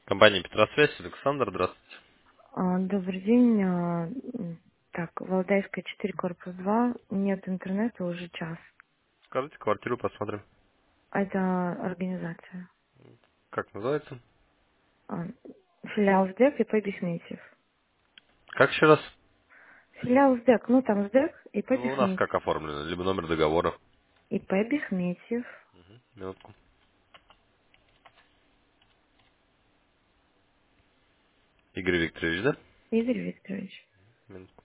Компания Петросвязь, Александр, здравствуйте. Добрый день. Так, Валдайская 4, корпус 2. Нет интернета уже час. Скажите квартиру, посмотрим. Это организация. Как называется? А, Филиал СДЭК и П. Бессметьев. Как еще раз? Филиал СДЭК, ну там СДЭК и П. Ну, у нас как Бессметьев. оформлено? Либо номер договора. И П. Бессметьев. Минутку. Игорь Викторович, да? Игорь Викторович. Минутку.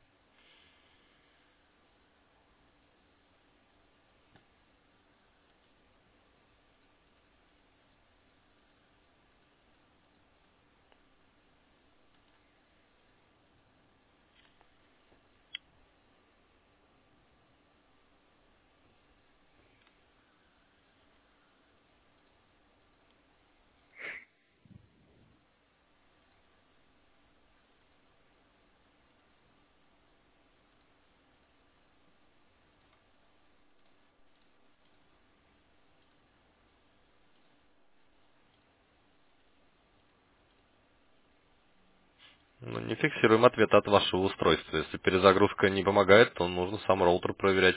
Ну, не фиксируем ответ от вашего устройства. Если перезагрузка не помогает, то нужно сам роутер проверять.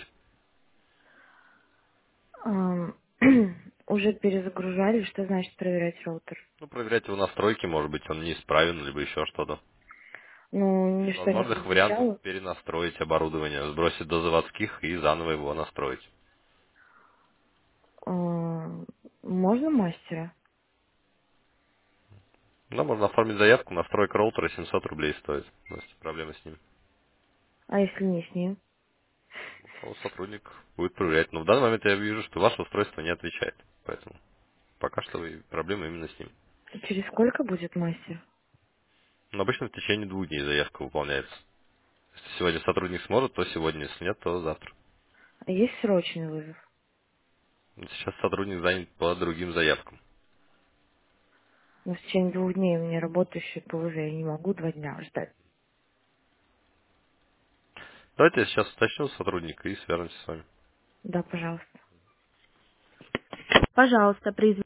Ам, Уже перезагружали. Что значит проверять роутер? Ну, проверять его настройки, может быть, он неисправен, либо еще что-то. Ну, Из ничто не возможных вариантов прозвучало. перенастроить оборудование, сбросить до заводских и заново его настроить. Можно мастера? Да, можно оформить заявку, настройка роутера 700 рублей стоит. У нас проблемы с ним. А если не с ним? Сотрудник будет проверять. Но в данный момент я вижу, что ваше устройство не отвечает. Поэтому пока что проблема именно с ним. Через сколько будет мастер? Но обычно в течение 2 дней заявка выполняется. Если сегодня сотрудник сможет, то сегодня. Если нет, то завтра. А есть срочный вызов? Сейчас сотрудник занят по другим заявкам. Но в течение 2 дней у меня работающий ПВЗ, я не могу 2 дня ждать. Давайте я сейчас уточню сотрудника и свяжемся с вами. Да, пожалуйста. Пожалуйста,